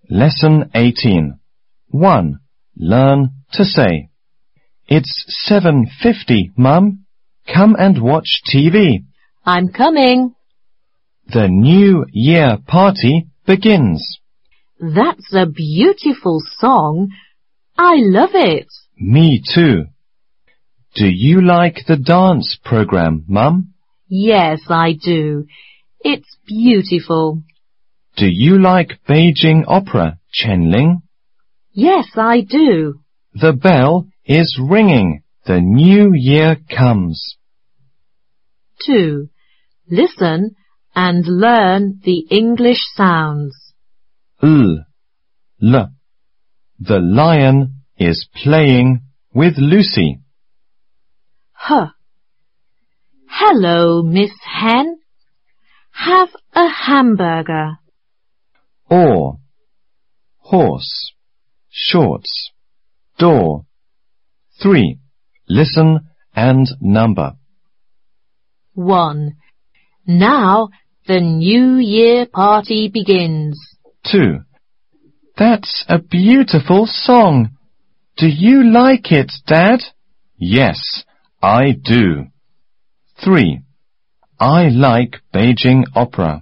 Lesson 18. 1. Learn to say. It's 7:50, Mum. Come and watch TV. I'm coming. The New Year party begins. That's a beautiful song. I love it. Me too. Do you like the dance program, Mum? Yes, I do. It's beautiful. Do you like Beijing Opera, Chenling? Yes, I do. The bell is ringing. The new year comes. 2. Listen and learn the English sounds. L. The lion is playing with Lucy. H. Hello, Miss Hen. Have a hamburger. Or. Horse. Shorts. Door. 3. Listen and number. 1. Now the New Year party begins. 2. That's a beautiful song. Do you like it, Dad? Yes, I do. 3. I like Beijing Opera.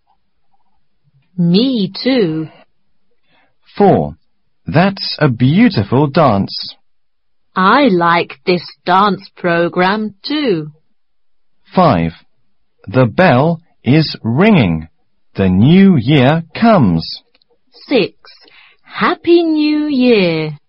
Me too. 4. That's a beautiful dance. I like this dance program too. 5. The bell is ringing. The new year comes. 6. Happy New Year.